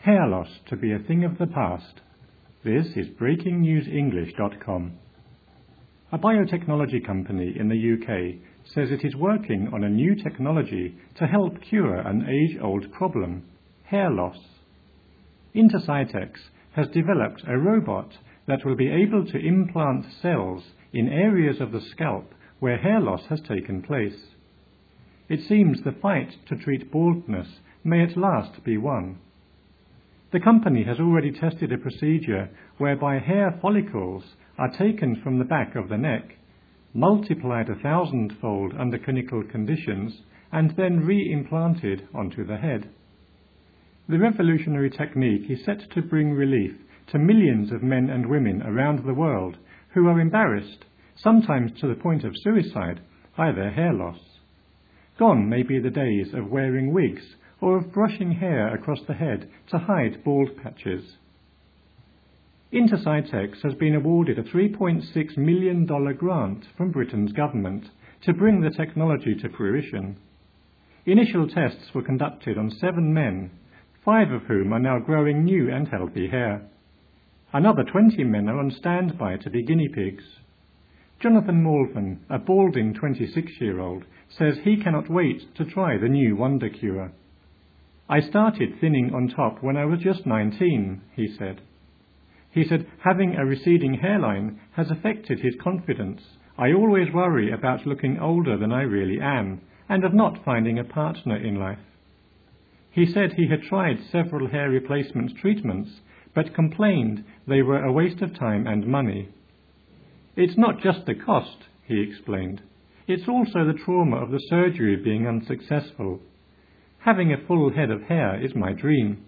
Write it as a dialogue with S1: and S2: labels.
S1: hair loss to be a thing of the past. This is BreakingNewsEnglish.com. A biotechnology company in the UK says it is working on a new technology to help cure an age-old problem, hair loss. Intercytex has developed a robot that will be able to implant cells in areas of the scalp where hair loss has taken place. It seems the fight to treat baldness may at last be won. The company has already tested a procedure whereby hair follicles are taken from the back of the neck, multiplied 1,000-fold under clinical conditions, and then re-implanted onto the head. The revolutionary technique is set to bring relief to millions of men and women around the world who are embarrassed, sometimes to the point of suicide, by their hair loss. Gone may be the days of wearing wigs or of brushing hair across the head to hide bald patches. Intercytex has been awarded a $3.6 million grant from Britain's government to bring the technology to fruition. Initial tests were conducted on 7 men, 5 of whom are now growing new and healthy hair. Another 20 men are on standby to be guinea pigs. Jonathan Malvern, a balding 26-year-old, says he cannot wait to try the new wonder cure. "I started thinning on top when I was just 19, he said. He said having a receding hairline has affected his confidence. "I always worry about looking older than I really am and of not finding a partner in life." He said he had tried several hair replacement treatments but complained they were a waste of time and money. "It's not just the cost," he explained. "It's also the trauma of the surgery being unsuccessful. Having a full head of hair is my dream."